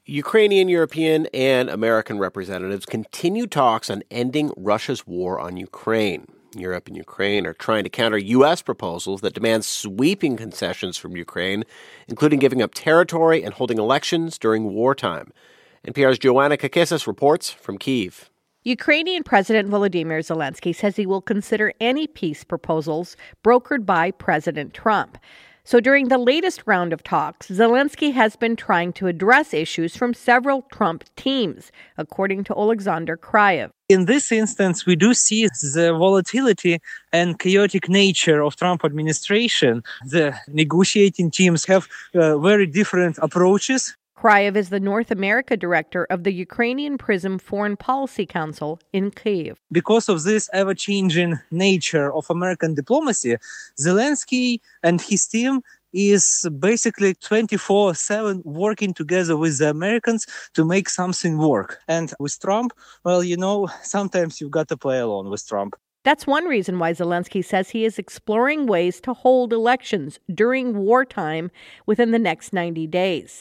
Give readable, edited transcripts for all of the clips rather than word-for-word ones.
Ukrainian, European, and American representatives continue talks on ending Russia's war on Ukraine. Europe and Ukraine are trying to counter U.S. proposals that demand sweeping concessions from Ukraine, including giving up territory and holding elections during wartime. NPR's Joanna Kakissis reports from Kyiv. Ukrainian President Volodymyr Zelensky says he will consider any peace proposals brokered by President Trump. So during the latest round of talks, Zelensky has been trying to address issues from several Trump teams, according to Oleksandr Kryev. In this instance, we do see the volatility and chaotic nature of Trump administration. The negotiating teams have very different approaches. Kryev is the North America director of the Ukrainian PRISM Foreign Policy Council in Kyiv. Because of this ever-changing nature of American diplomacy, Zelensky and his team is basically 24/7 working together with the Americans to make something work. And with Trump, well, sometimes you've got to play alone with Trump. That's one reason why Zelensky says he is exploring ways to hold elections during wartime within the next 90 days.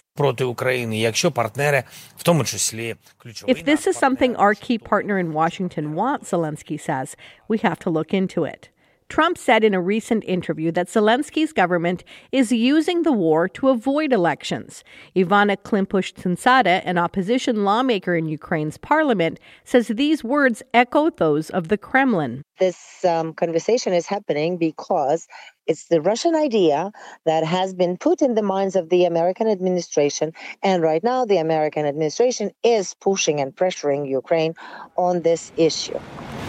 If this is something our key partner in Washington wants, Zelensky says, we have to look into it. Trump said in a recent interview that Zelensky's government is using the war to avoid elections. Ivana Klimpush-Tsintsada, an opposition lawmaker in Ukraine's parliament, says these words echo those of the Kremlin. This conversation is happening because it's the Russian idea that has been put in the minds of the American administration. And right now, the American administration is pushing and pressuring Ukraine on this issue.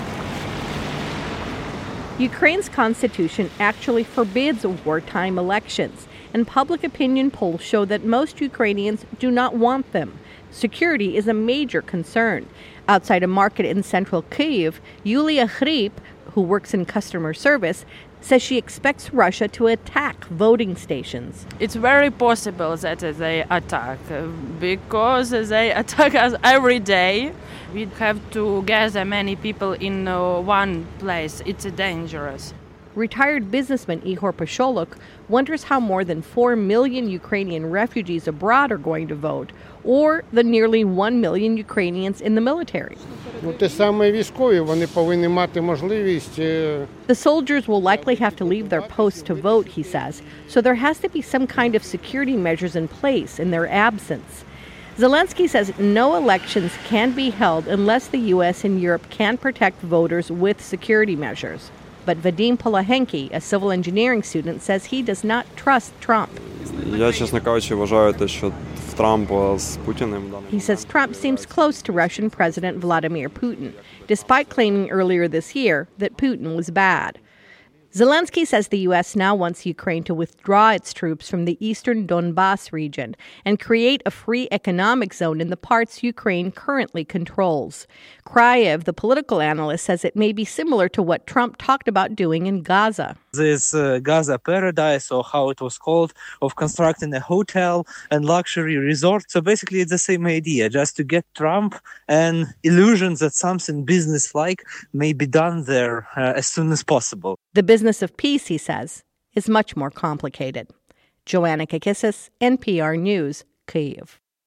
Ukraine's constitution actually forbids wartime elections, and public opinion polls show that most Ukrainians do not want them. Security is a major concern. Outside a market in central Kyiv, Yulia Hrib, who works in customer service, says she expects Russia to attack voting stations. It's very possible that they attack because they attack us every day. We have to gather many people in one place. It's dangerous. Retired businessman Ihor Pasholuk wonders how more than 4 million Ukrainian refugees abroad are going to vote, or the nearly 1 million Ukrainians in the military. The soldiers will likely have to leave their posts to vote, he says, so there has to be some kind of security measures in place in their absence. Zelensky says no elections can be held unless the U.S. and Europe can protect voters with security measures. But Vadim Polahenki, a civil engineering student, says he does not trust Trump. He says Trump seems close to Russian President Vladimir Putin, despite claiming earlier this year that Putin was bad. Zelensky says the U.S. now wants Ukraine to withdraw its troops from the eastern Donbas region and create a free economic zone in the parts Ukraine currently controls. Kryev, the political analyst, says it may be similar to what Trump talked about doing in Gaza. This Gaza paradise, or how it was called, of constructing a hotel and luxury resort. So basically it's the same idea, just to get Trump and illusions that something business-like may be done there as soon as possible. The business of peace, he says, is much more complicated. Joanna Kakissis, NPR News, Kyiv.